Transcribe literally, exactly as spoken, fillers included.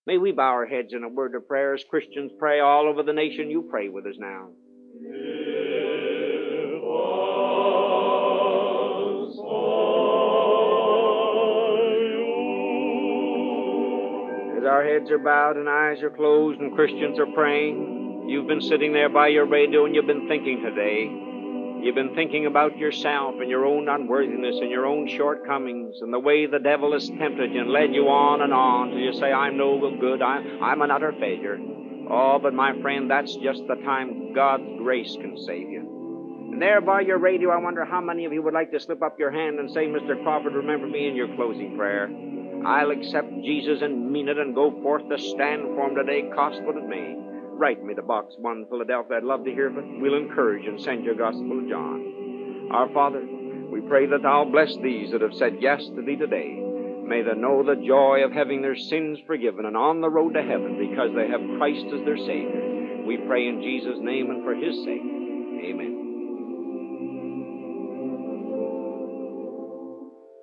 May we bow our heads in a word of prayer as Christians pray all over the nation. You pray with us now. As our heads are bowed and eyes are closed and Christians are praying, you've been sitting there by your radio and you've been thinking today. You've been thinking about yourself and your own unworthiness and your own shortcomings and the way the devil has tempted you and led you on and on till you say, I'm no good, I'm, I'm an utter failure. Oh, but my friend, that's just the time God's grace can save you. And there by your radio, I wonder how many of you would like to slip up your hand and say, Mister Crawford, remember me in your closing prayer. I'll accept Jesus and mean it and go forth to stand for him today, cost what it may. Write me to Box one, Philadelphia. I'd love to hear of it. We'll encourage and send your Gospel of John. Our Father, we pray that thou bless these that have said yes to thee today. May they know the joy of having their sins forgiven and on the road to heaven because they have Christ as their Savior. We pray in Jesus' name and for his sake. Amen.